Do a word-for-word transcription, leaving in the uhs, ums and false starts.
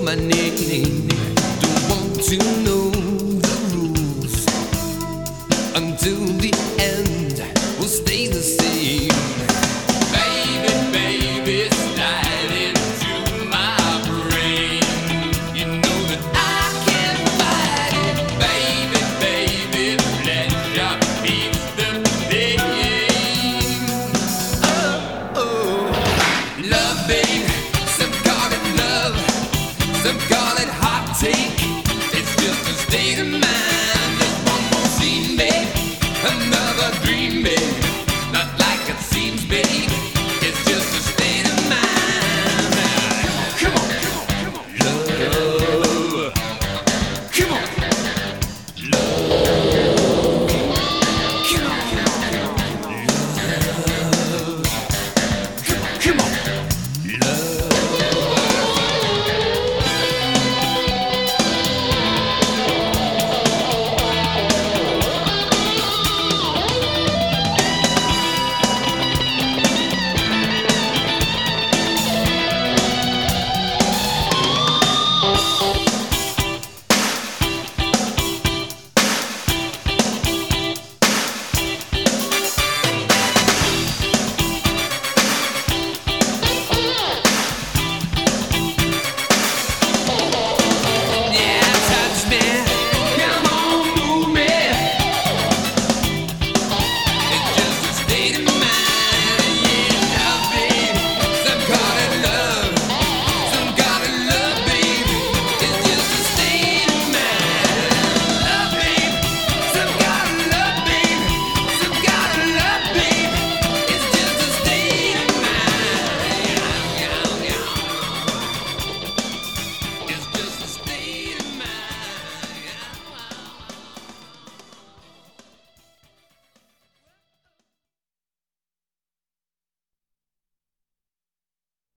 my name. Don't want to know the rules until the end. Will stay the same. Baby, baby, slide into my brain. You know that I can't fight it. Baby, baby, pleasure beats the pain. Oh, oh, love, babe. Some call it love, some call it heart take.